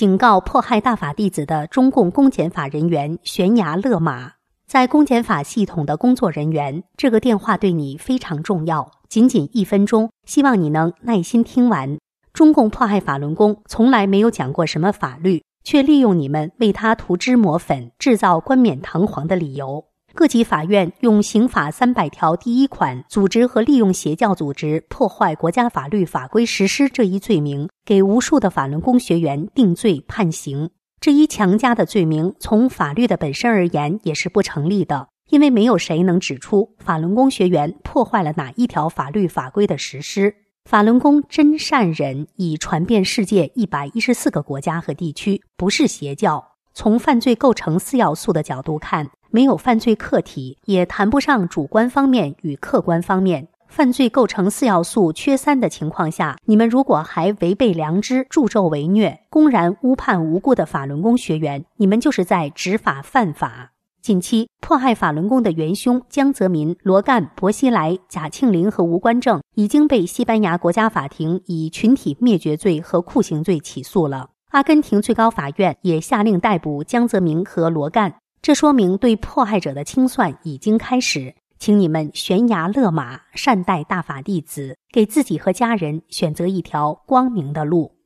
警告迫害大法弟子的中共公检法人员悬崖勒马。在公检法系统的工作人员，这个电话对你非常重要，仅仅1分钟，希望你能耐心听完。中共迫害法轮功从来没有讲过什么法律，却利用你们为他涂脂抹粉，制造冠冕堂皇的理由。各级法院用刑法300条第1款组织和利用邪教组织破坏国家法律法规实施这一罪名，给无数的法轮功学员定罪判刑。这一强加的罪名从法律的本身而言也是不成立的，因为没有谁能指出法轮功学员破坏了哪一条法律法规的实施。法轮功真善忍已传遍世界114个国家和地区，不是邪教。从犯罪构成4要素的角度看，没有犯罪客体，也谈不上主观方面与客观方面。犯罪构成4要素缺3的情况下，你们如果还违背良知，助纣为虐，公然诬判无辜的法轮功学员，你们就是在执法犯法。近期迫害法轮功的元凶江泽民、罗干、薄熙来、贾庆林和吴官正已经被西班牙国家法庭以群体灭绝罪和酷刑罪起诉了。阿根廷最高法院也下令逮捕江泽民和罗干，这说明对迫害者的清算已经开始。请你们悬崖勒马，善待大法弟子，给自己和家人选择一条光明的路。